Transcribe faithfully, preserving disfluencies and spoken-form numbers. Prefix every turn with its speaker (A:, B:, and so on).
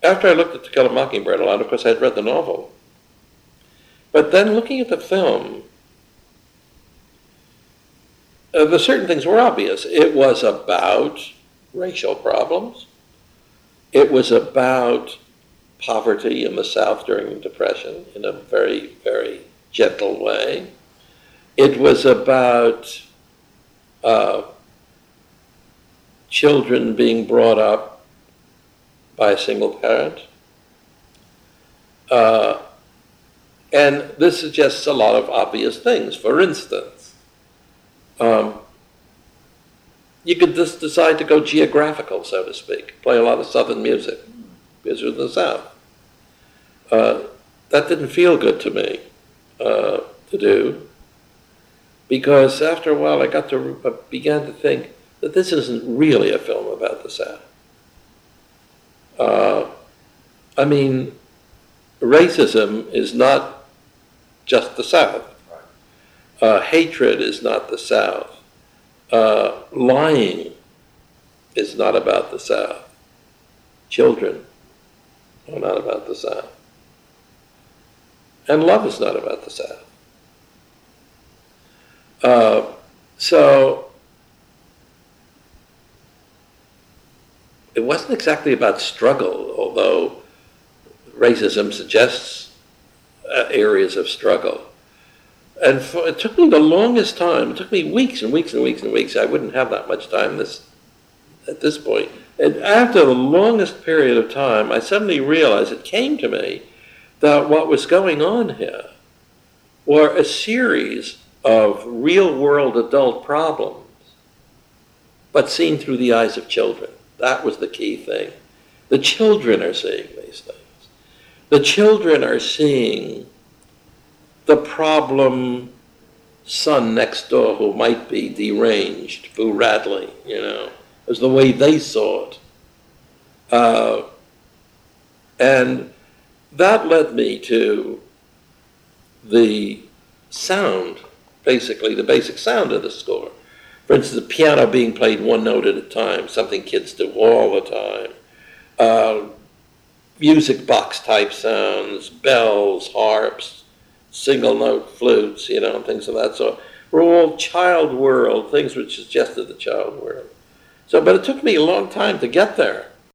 A: after I looked at To Kill a Mockingbird a lot, of course I had read the novel, but then looking at the film, uh, the certain things were obvious. It was about racial problems. It was about poverty in the South during the Depression in a very, very gentle way. It was about uh, children being brought up by a single parent. Uh, and this suggests a lot of obvious things. For instance, um, you could just decide to go geographical, so to speak, play a lot of Southern music, because it was in the South. Uh, that didn't feel good to me uh, to do, because after a while I got to I began to think that this isn't really a film about the South. Uh, I mean, racism is not just the South. Uh, hatred is not the South. Uh, lying is not about the South. Children are not about the South. And love is not about the South. Uh, so it wasn't exactly about struggle, although racism suggests uh, areas of struggle. And for, it took me the longest time, it took me weeks and weeks and weeks and weeks, I wouldn't have that much time this, at this point. And after the longest period of time, I suddenly realized, it came to me, that what was going on here were a series of real-world adult problems, but seen through the eyes of children. That was the key thing. The children are seeing these things. The children are seeing the problem son next door who might be deranged, Boo Radley, you know, as the way they saw it. Uh, and that led me to the sound, basically, the basic sound of the score. For instance, the piano being played one note at a time, something kids do all the time. Uh, music box type sounds, bells, harps, single note flutes, you know, and things of that sort. Were all child world, things which suggested the child world. So, but it took me a long time to get there.